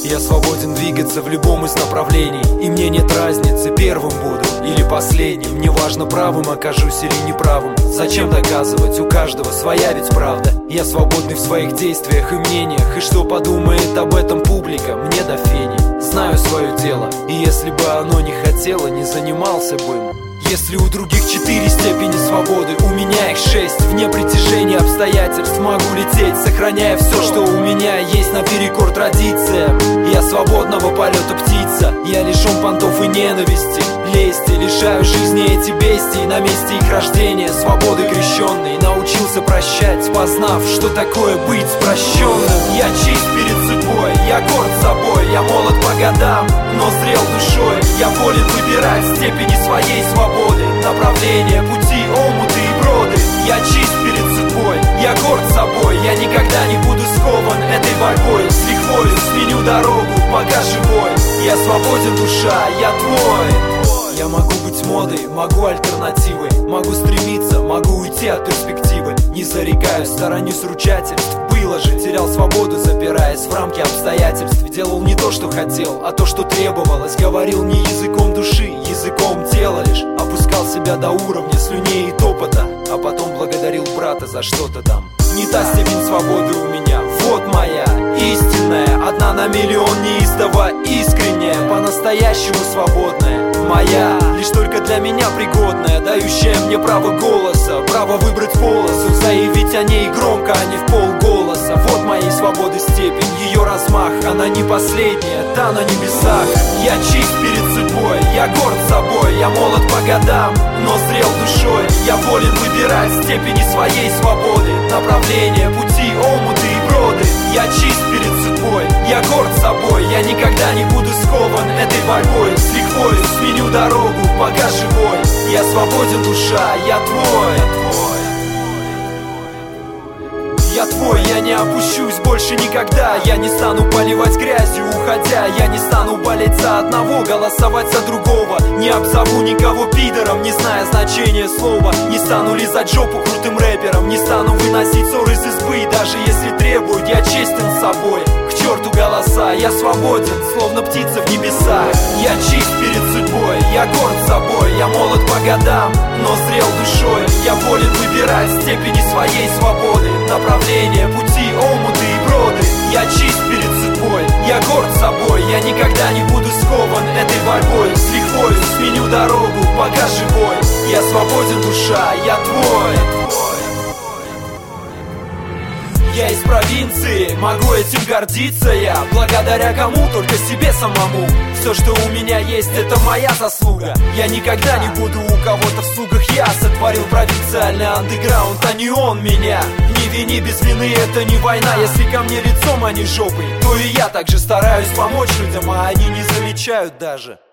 Я свободен двигаться в любом из направлений, и мне нет разницы, первым буду или последним. Мне важно, правым окажусь или неправым. Зачем доказывать, у каждого своя ведь правда. Я свободный в своих действиях и мнениях, и что подумает об этом публика, мне до фени. Знаю свое дело, и если бы оно не хотело, не занимался бы им. Если у других 4 степени свободы, у меня их 6. Вне притяжения обстоятельств могу лететь, сохраняя все, что у меня есть, наперекор традициям. Я свободного полета птица, я лишен понтов и ненависти, лести. Лишаю жизни эти бестии на месте их рождения. Свободы крещенный, научился прощать, познав, что такое быть прощенным. Я чист перед судьбой, я горд собой, я молод по годам, но зрел душой. Я волен выбирать степени своей свободы, направления, пути, омуты и броды. Я чист перед судьбой, я горд собой, я никогда не буду скован этой борьбой. С лихвою сменю дорогу, пока живой. Я свободен, душа, я твой. Я могу быть модой, могу альтернативой, могу стремиться, могу уйти от перспективы. Не зарекаюсь, сторонюсь ручательств. Было же, терял свободу, запираясь в рамки обстоятельств. Делал не то, что хотел, а то, что требовалось. Говорил не языком души, языком тела лишь. Опускал себя до уровня слюней и топота, а потом благодарил брата за что-то там. Не та степень свободы у меня, вот моя истинная. Одна на миллион, неистово искренняя, по-настоящему свободная. Моя, лишь только для меня пригодная, дающая мне право голоса, право выбрать полосу, заявить о ней громко, а не в полголоса. Вот моей свободы степень, ее размах, она не последняя, та на небесах. Я чист перед судьбой, я горд собой, я молод по годам, но зрел душой. Я волен выбирать степени своей свободы, направления, пути, омуты и броды. Я чист перед судьбой, я горд собой, я никогда не буду скован этой борьбой. С лихвою сменю дорогу, пока живой. Я свободен, душа, я твой. Я твой, я не опущусь больше никогда. Я не стану поливать грязью, уходя. Я не стану болеть за одного, голосовать за другого. Не обзову никого пидором, не зная значения слова. Не стану лизать жопу крутым рэпером, не стану выносить ссор из избы, даже если требуют. Я честен с собой, к черту голоса. Я свободен, словно птица в небесах. Я чист перед судьбой, я горд собой, я молод по годам, но зрел душой. Я волен выбирать степени своей свободы, направления, пути, омуты и броды. Я чист перед судьбой, я горд собой, я никогда не буду скован этой борьбой. С лихвою сменю дорогу, пока живой. Я свободен, душа, я твой. Я из провинции, могу этим гордиться я. Благодаря кому? Только себе самому. Все, что у меня есть, это моя заслуга. Я никогда не буду у кого-то в слугах. Я сотворил провинциальный андеграунд, а не он меня. Не вини, без вины, это не война. Если ко мне лицом, а не жопой, то и я также стараюсь помочь людям, а они не замечают даже.